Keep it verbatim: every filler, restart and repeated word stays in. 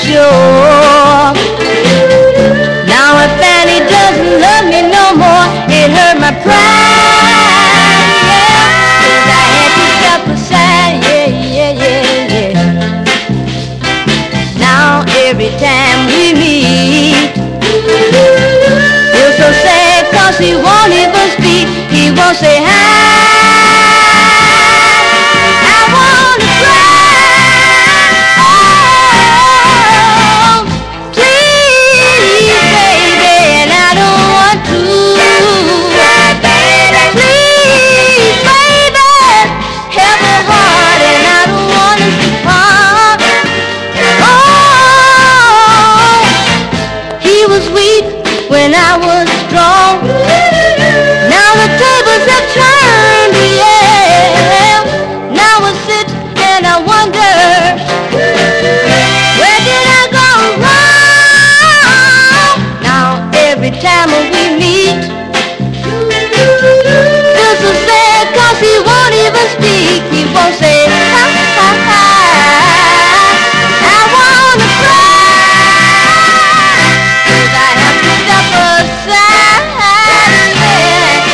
sure. Now if Fanny doesn't love me no more, it hurt my pride, yeah. 'Cause I had to step aside, yeah, yeah, yeah, yeah. Now every time we meet, feel so sad 'cause he won't even speak. He won't say hi. I wanna cry. Oh, please, baby, and I don't want to. Please, baby, help my heart, and I don't want us to part. Oh, he was weak when I was strong. Now the tables have turned, yeah. Now I sit and I wonder, where did I go wrong? Now every time I